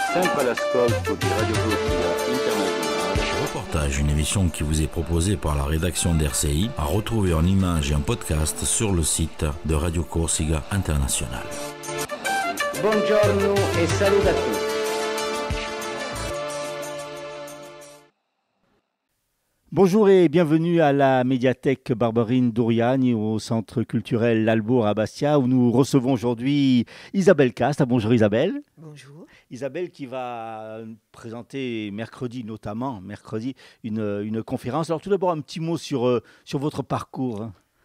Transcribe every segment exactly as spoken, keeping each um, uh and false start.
Sempre all'ascolto di Radio Corsica Internazionale. Reportage, une émission qui vous est proposée par la rédaction d'R C I, à retrouver en images et en podcast sur le site de Radio Corsica Internazionale. Buongiorno e saluto a tutti. Bonjour et bienvenue à la médiathèque Barberine d'Oriani au centre culturel L'Albour à Bastia où nous recevons aujourd'hui Isabelle Casta. Bonjour Isabelle. Bonjour. Isabelle qui va présenter mercredi notamment, mercredi, une, une conférence. Alors tout d'abord un petit mot sur, sur votre parcours.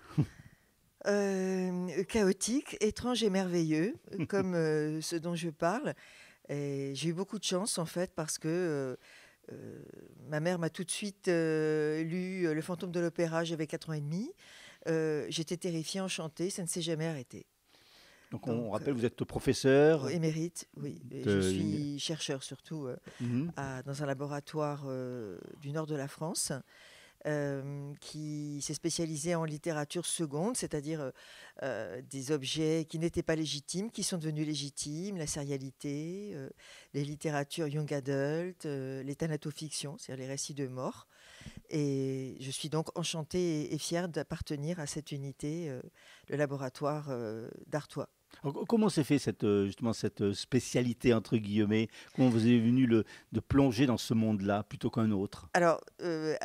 Euh, chaotique, étrange et merveilleux, comme euh, ce dont je parle. Et j'ai eu beaucoup de chance en fait parce que euh, euh, ma mère m'a tout de suite euh, lu Le Fantôme de l'Opéra, j'avais quatre ans et demi. Euh, j'étais terrifiée, enchantée, ça ne s'est jamais arrêté. Donc, on Donc, rappelle, vous êtes professeur. Émérite, oui. Et de... Je suis chercheur surtout euh, mm-hmm. à, dans un laboratoire euh, du nord de la France. Euh, qui s'est spécialisé en littérature seconde, c'est-à-dire euh, des objets qui n'étaient pas légitimes, qui sont devenus légitimes, la sérialité, euh, les littératures young adult, euh, les thanatofictions, c'est-à-dire les récits de mort. Et je suis donc enchantée et, et fière d'appartenir à cette unité, euh, le laboratoire euh, d'Artois. Alors, comment s'est fait cette, justement cette spécialité, entre guillemets? Comment vous est venu le, de plonger dans ce monde-là plutôt qu'un autre? Alors, euh,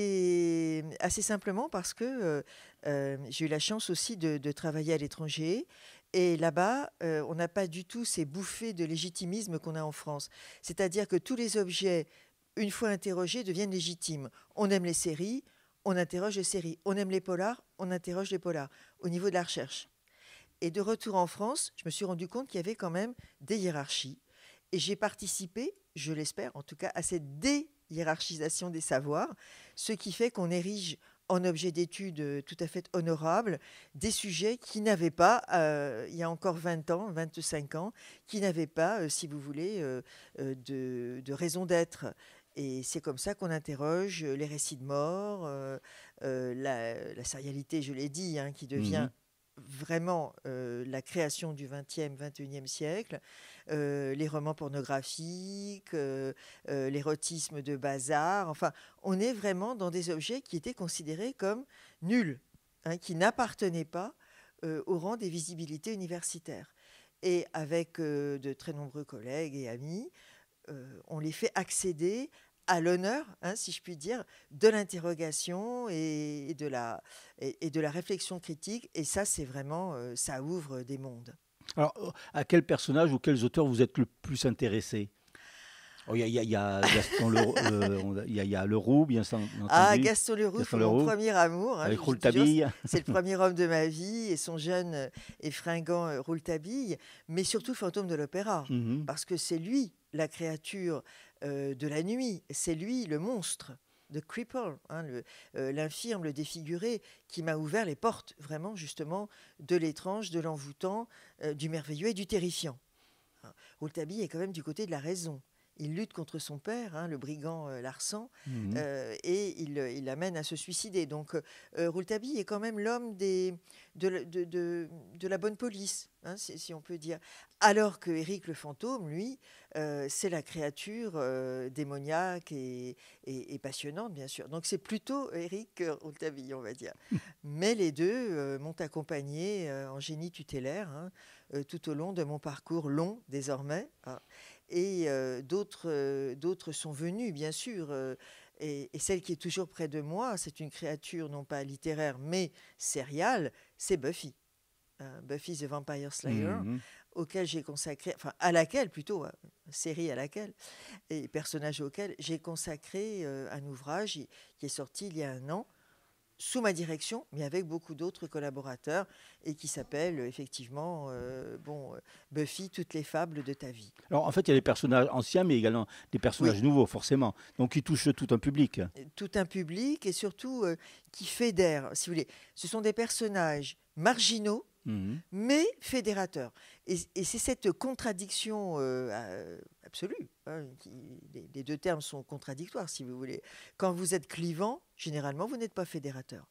assez, assez simplement parce que euh, euh, j'ai eu la chance aussi de, de travailler à l'étranger. Et là-bas, euh, on n'a pas du tout ces bouffées de légitimisme qu'on a en France. C'est-à-dire que tous les objets, une fois interrogés, deviennent légitimes. On aime les séries, on interroge les séries. On aime les polars, on interroge les polars, au niveau de la recherche. Et de retour en France, je me suis rendu compte qu'il y avait quand même des hiérarchies. Et j'ai participé, je l'espère en tout cas, à cette déhiérarchisation des savoirs, ce qui fait qu'on érige en objet d'étude tout à fait honorable des sujets qui n'avaient pas, euh, il y a encore vingt ans, vingt-cinq ans, qui n'avaient pas, euh, si vous voulez, euh, euh, de, de raison d'être. Et c'est comme ça qu'on interroge les récits de mort, euh, euh, la, la sérialité, je l'ai dit, hein, qui devient... Mmh. vraiment euh, la création du vingtième, vingt et unième siècle, euh, les romans pornographiques, euh, euh, l'érotisme de bazar. Enfin, on est vraiment dans des objets qui étaient considérés comme nuls, hein, qui n'appartenaient pas euh, au rang des visibilités universitaires. Et avec euh, de très nombreux collègues et amis, euh, on les fait accéder à l'honneur, hein, si je puis dire, de l'interrogation et, et, de la, et, et de la réflexion critique. Et ça, c'est vraiment, euh, ça ouvre des mondes. Alors, à quel personnage ou quels auteurs vous êtes le plus intéressé? Il oh, y, y, y a Gaston Leroux, euh, il y, y a Leroux, bien entendu. Ah, Gaston Leroux, Gaston Leroux, mon premier amour. Hein, avec Rouletabille. C'est le premier homme de ma vie et son jeune et fringant euh, Rouletabille, mais surtout Fantôme de l'Opéra, mm-hmm. parce que c'est lui la créature euh, de la nuit, c'est lui le monstre, the cripple, hein, le, euh, l'infirme, le défiguré, qui m'a ouvert les portes, vraiment, justement, de l'étrange, de l'envoûtant, euh, du merveilleux et du terrifiant. Hein, Rouletabille est quand même du côté de la raison. Il lutte contre son père, hein, le brigand euh, Larsan, mmh. euh, et il, il l'amène à se suicider. Donc, euh, Rouletabille est quand même l'homme des, de, de, de, de la bonne police, hein, si, si on peut dire. Alors que Éric le fantôme, lui, euh, c'est la créature euh, démoniaque et, et, et passionnante, bien sûr. Donc, c'est plutôt Éric Rouletabille, on va dire. Mais les deux euh, m'ont accompagné euh, en génie tutélaire, hein, euh, tout au long de mon parcours long, désormais, hein. Et euh, d'autres, euh, d'autres sont venus, bien sûr. Euh, et, et celle qui est toujours près de moi, c'est une créature non pas littéraire, mais sériale, c'est Buffy. Euh, Buffy the Vampire Slayer, mm-hmm. auquel j'ai consacré, enfin à laquelle plutôt, hein, série à laquelle, et personnage auquel j'ai consacré euh, un ouvrage qui est sorti il y a un an, sous ma direction, mais avec beaucoup d'autres collaborateurs, et qui s'appelle effectivement euh, bon, Buffy, toutes les fables de ta vie. Alors en fait, il y a des personnages anciens, mais également des personnages oui. nouveaux, forcément, donc qui touchent tout un public. Tout un public, et surtout euh, qui fédèrent, si vous voulez. Ce sont des personnages marginaux, mmh. mais fédérateurs. Et, et c'est cette contradiction euh, absolue. Hein, qui, les, les deux termes sont contradictoires, si vous voulez. Quand vous êtes clivant, généralement, vous n'êtes pas fédérateur.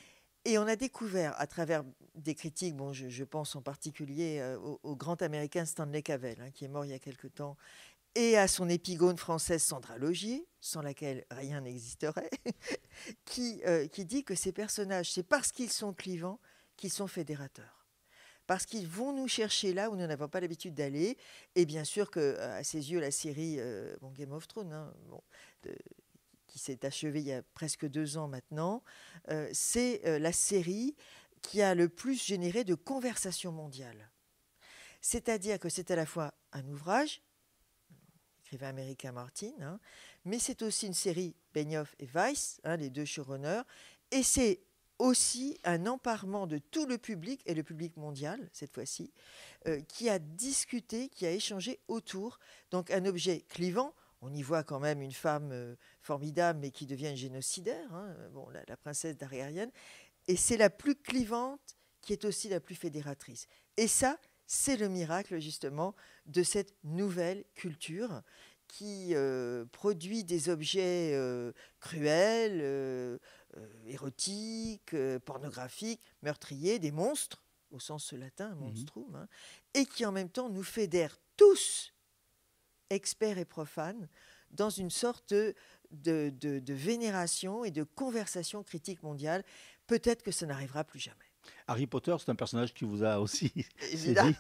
Et on a découvert, à travers des critiques, bon, je, je pense en particulier euh, au, au grand américain Stanley Cavell, hein, qui est mort il y a quelque temps, et à son épigone française Sandra Logier, sans laquelle rien n'existerait, qui, euh, qui dit que ces personnages, c'est parce qu'ils sont clivants qu'ils sont fédérateurs. Parce qu'ils vont nous chercher là où nous n'avons pas l'habitude d'aller. Et bien sûr qu'à ses yeux, la série euh, bon, Game of Thrones, hein, bon, de, qui s'est achevée il y a presque deux ans maintenant, euh, c'est euh, la série qui a le plus généré de conversations mondiales. C'est-à-dire que c'est à la fois un ouvrage, écrivain américain Martin, hein, mais c'est aussi une série Benioff et Weiss, hein, les deux showrunners, et c'est aussi un emparement de tout le public, et le public mondial cette fois-ci, euh, qui a discuté, qui a échangé autour. Donc un objet clivant, on y voit quand même une femme euh, formidable, mais qui devient une génocidaire, hein, bon, la, la princesse d'Argarienne, et c'est la plus clivante qui est aussi la plus fédératrice. Et ça, c'est le miracle justement de cette nouvelle culture qui euh, produit des objets euh, cruels, euh, euh, érotiques, euh, pornographiques, meurtriers, des monstres, au sens latin, monstrum, mmh. hein, et qui en même temps nous fédèrent tous, experts et profanes, dans une sorte de, de, de, de vénération et de conversation critique mondiale. Peut-être que ça n'arrivera plus jamais. Harry Potter, c'est un personnage qui vous a aussi séduit.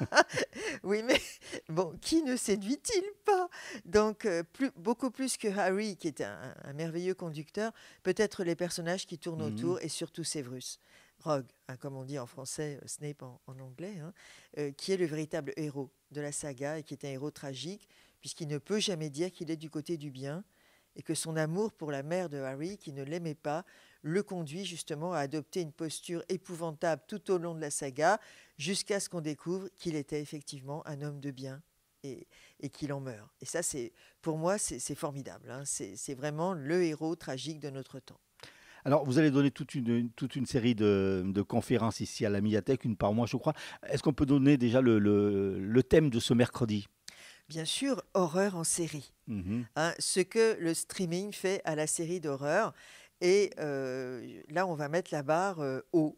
Oui, mais bon, qui ne séduit-il pas? Donc, euh, plus, beaucoup plus que Harry, qui est un, un merveilleux conducteur, peut-être les personnages qui tournent mmh. autour, et surtout Severus, Rogue, hein, comme on dit en français, Snape en, en anglais, hein, euh, qui est le véritable héros de la saga et qui est un héros tragique, puisqu'il ne peut jamais dire qu'il est du côté du bien, et que son amour pour la mère de Harry, qui ne l'aimait pas, le conduit justement à adopter une posture épouvantable tout au long de la saga, jusqu'à ce qu'on découvre qu'il était effectivement un homme de bien et, et qu'il en meurt. Et ça, c'est, pour moi, c'est, c'est formidable. Hein. C'est, c'est vraiment le héros tragique de notre temps. Alors, vous allez donner toute une, toute une série de, de conférences ici à la médiathèque, une par mois, je crois. Est-ce qu'on peut donner déjà le, le, le thème de ce mercredi ? Bien sûr, horreur en série. Mmh. Hein, ce que le streaming fait à la série d'horreur. Et euh, là, on va mettre la barre euh, haut.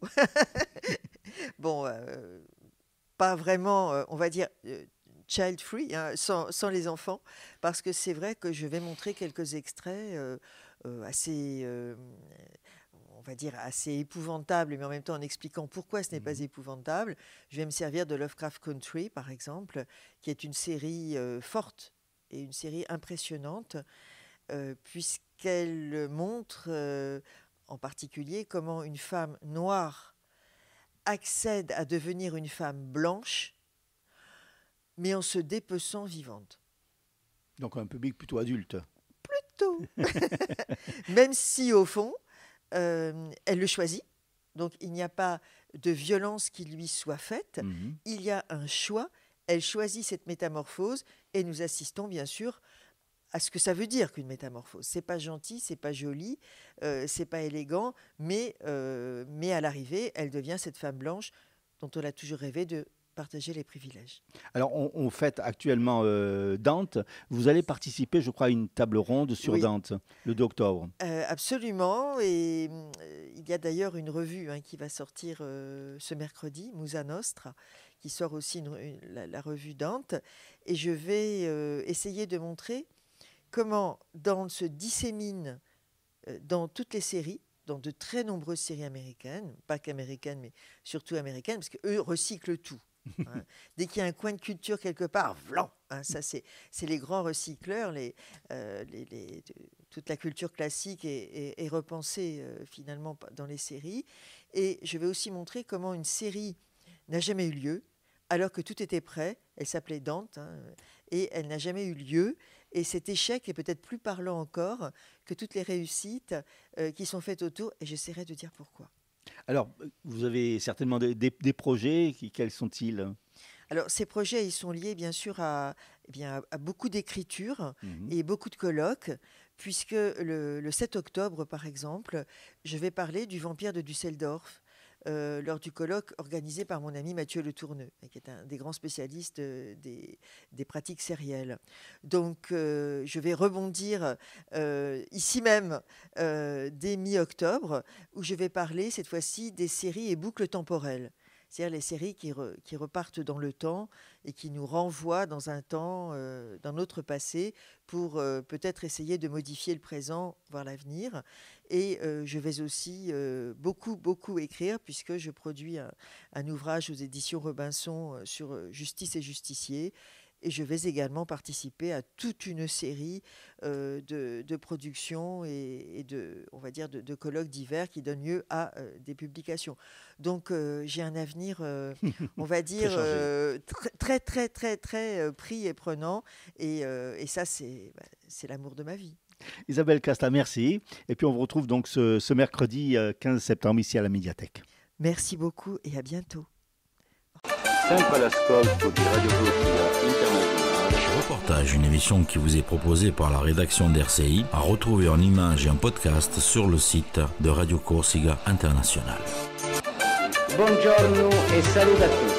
Bon, euh, pas vraiment, euh, on va dire, euh, child-free, hein, sans, sans les enfants, parce que c'est vrai que je vais montrer quelques extraits euh, euh, assez, euh, on va dire, assez épouvantables, mais en même temps en expliquant pourquoi ce n'est mmh. pas épouvantable. Je vais me servir de Lovecraft Country, par exemple, qui est une série euh, forte et une série impressionnante, euh, puisqu'elle montre euh, en particulier comment une femme noire accède à devenir une femme blanche, mais en se dépeçant vivante. Donc un public plutôt adulte. Plutôt. Même si, au fond, euh, elle le choisit. Donc il n'y a pas de violence qui lui soit faite. Mmh. Il y a un choix. Elle choisit cette métamorphose et nous assistons bien sûr à ce que ça veut dire qu'une métamorphose. C'est pas gentil, c'est pas joli, euh, c'est pas élégant, mais, euh, mais à l'arrivée, elle devient cette femme blanche dont on a toujours rêvé de partager les privilèges. Alors, on, on fête actuellement euh, Dante. Vous allez participer, je crois, à une table ronde sur oui. Dante, le deux octobre. Euh, absolument. Et euh, il y a d'ailleurs une revue hein, qui va sortir euh, ce mercredi, Musa Nostra, qui sort aussi une, une, la, la revue Dante. Et je vais euh, essayer de montrer comment Dante se dissémine dans toutes les séries, dans de très nombreuses séries américaines, pas qu'américaines, mais surtout américaines, parce qu'eux recyclent tout. Hein. Dès qu'il y a un coin de culture quelque part, vlan, hein, ça c'est, c'est les grands recycleurs, les, euh, les, les, de, toute la culture classique est, est, est repensée euh, finalement dans les séries. Et je vais aussi montrer comment une série n'a jamais eu lieu, alors que tout était prêt. Elle s'appelait Dante, hein, et elle n'a jamais eu lieu. Et cet échec est peut-être plus parlant encore que toutes les réussites euh, qui sont faites autour. Et j'essaierai de dire pourquoi. Alors, vous avez certainement des, des, des projets. Qui, quels sont-ils ? Alors, ces projets, ils sont liés bien sûr à, eh bien, à, à beaucoup d'écriture mmh. et beaucoup de colloques, puisque le, le sept octobre, par exemple, je vais parler du vampire de Düsseldorf, Euh, lors du colloque organisé par mon ami Mathieu Le Tourneux, qui est un des grands spécialistes euh, des, des pratiques sérielles. Donc, euh, je vais rebondir euh, ici même euh, dès mi-octobre, où je vais parler cette fois-ci des séries et boucles temporelles. c'est-à-dire les séries qui, re, qui repartent dans le temps et qui nous renvoient dans un temps, euh, dans notre passé, pour euh, peut-être essayer de modifier le présent, voire l'avenir. Et euh, je vais aussi euh, beaucoup, beaucoup écrire, puisque je produis un, un ouvrage aux éditions Robinson euh, sur justice et justiciers. Et je vais également participer à toute une série euh, de, de productions et, et de, on va dire, de, de colloques divers qui donnent lieu à euh, des publications. Donc, euh, j'ai un avenir, euh, on va dire, très, euh, très, très, très, très, très euh, pris et prenant. Et, euh, et ça, c'est, bah, c'est l'amour de ma vie. Isabelle Casta, merci. Et puis, on vous retrouve donc ce, ce mercredi quinze septembre ici à la médiathèque. Merci beaucoup et à bientôt. Sempre all'ascolto di Radio Corsica Internazionale. Reportage, une émission qui vous est proposée par la rédaction d'R C I, à retrouver en images et en podcast sur le site de Radio Corsica Internazionale. Buongiorno e saluto a tutti.